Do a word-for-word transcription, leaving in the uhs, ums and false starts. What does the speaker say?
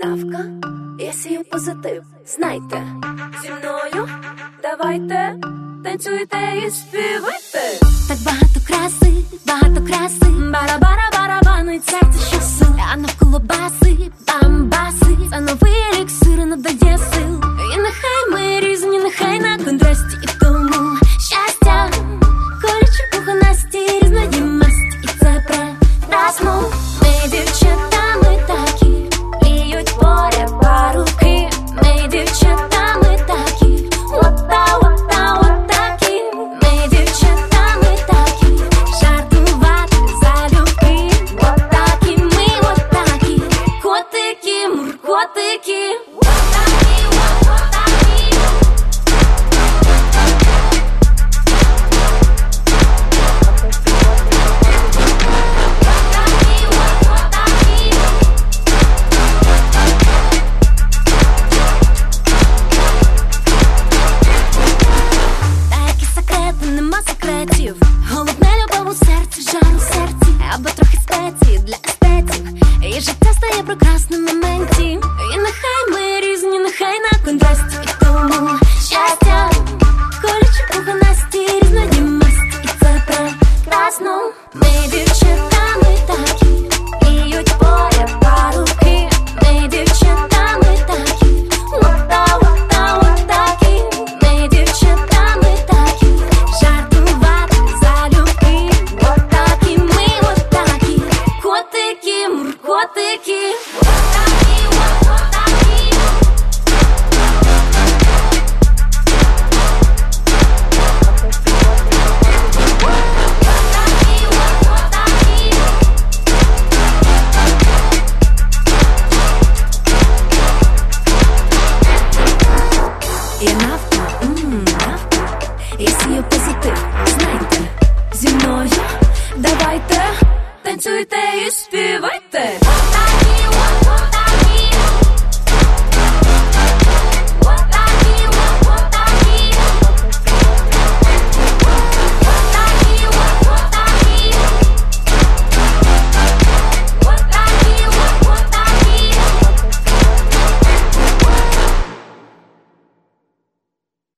Авка, я сію позитив, знайте, зі мною давайте, танцюйте і співайте. Так багато краси, багато краси, бара-бара-барабанить серце щосил, а навколо баси, бамбаси. Це новий еліксир надає сил. І нехай ми різні, нехай на контрасті, і в тому щастя, колючі пухонасті, різної масті, і це прекрасно. Ми дівчата, ми такі, мріють поряд парубки. Ми дівчата, ми такі, ота, ота, отакі. Ми дівчата, ми такі, жартувати залюбки. Отакі, ми отакі, котики, муркотики. Голодне любов у серці, жар у серці, або трохи спеції для естетів. І життя стає прекрасним в моменті. І нехай ми різні, нехай на контрасті, і в тому щастя, колючі пухонасті, різної масті, і це прекрасно. Ми дівчата, ми такі, мріють поряд парубки. Ми дівчата, ми такі, ота, ота, отакі. Ми дівчата, ми такі, жартувати залюбки. Отакі, ми отакі, котики, муркотики. Я навка, ммм, навка, я сію позитив, знайте, зі мною давайте, танцюйте і співайте.